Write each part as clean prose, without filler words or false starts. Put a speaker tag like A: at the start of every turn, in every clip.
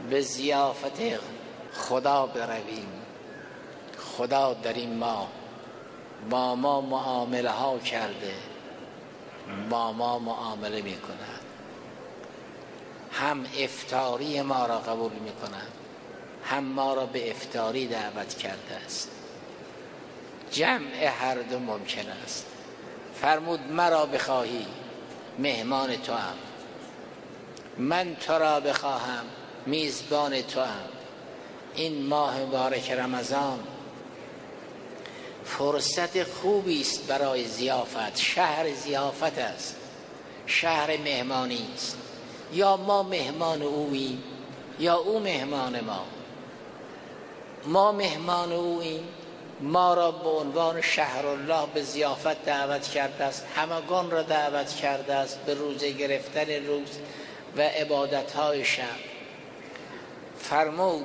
A: به ضیافت خدا برویم. خدا در این ماه با ما معامله ها کرده، با ما معامله می کند. هم افطاری ما را قبول می کند، هم ما را به افطاری دعوت کرده است. جمع هر دو ممکن است. فرمود مرا بخواهی مهمان تو ام، من تو را بخواهم میزبان تو ام. این ماه مبارک رمضان فرصت خوبی است برای ضیافت. شهر ضیافت است، شهر مهمانی است. یا ما مهمان اوییم یا او مهمان ما. ما مهمان اوییم، ما را به عنوان شهر الله به ضیافت دعوت کرده است، همگان را دعوت کرده است به روزه گرفتن روز و عبادت‌های شب. فرمود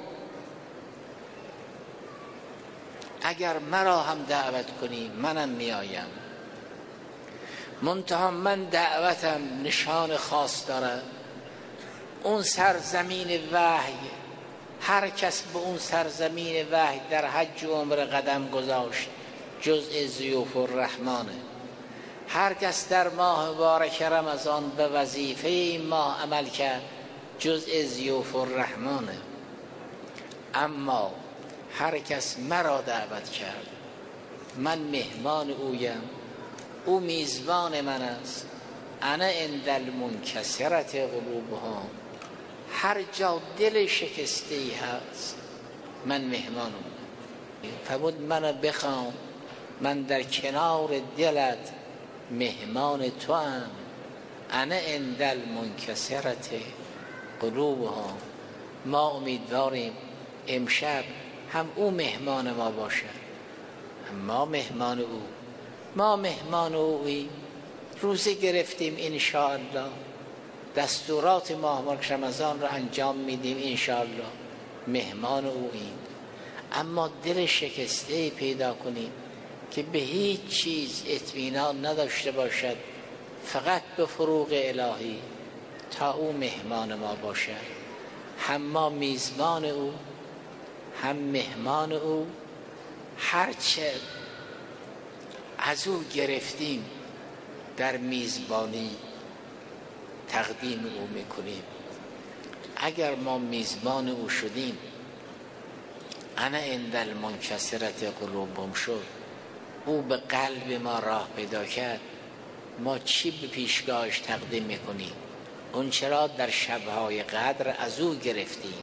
A: اگر مرا هم دعوت کنی منم میآیم، منتها من دعوتم نشان خاص دارد. اون سرزمین وحی، هر کس به اون سرزمین وحی در حج و عمره قدم گذاشت جزء ضیوف الرحمنه. هر کس در ماه مبارک رمضان به وظیفه این ماه عمل کرد جزء ضیوف الرحمنه. اما هر کس مرا دعوت کرد، من مهمان اویم، او میزبان من است. انا عند المنکسرة قلوبهم، هر جا دل شکسته ای هست من مهمان اونم. فرمود منو بخوام، من در کنار دلت مهمان تو ام. انا عند المنکسرة قلوبهم. ما امیدواریم امشب هم او مهمان ما باشد، هم ما مهمان او. ما مهمان اوییم، روزه گرفتیم انشاءالله، دستورات ماه مبارک رمضان را انجام میدیم انشاءالله، مهمان اوییم. اما دل شکسته پیدا کنیم که به هیچ چیز اطمینان نداشته باشد، فقط به فروغ الهی، تا او مهمان ما باشد. هم ما میزبان او، هم مهمان او. هرچه از او گرفتیم در میزبانی تقدیم او میکنیم. اگر ما میزبان او شدیم، انا عند المنکسرة قلوبهم شد، او به قلب ما راه پیدا کرد، ما چی به پیشگاهش تقدیم میکنیم؟ اون چرا در شبهای قدر از او گرفتیم.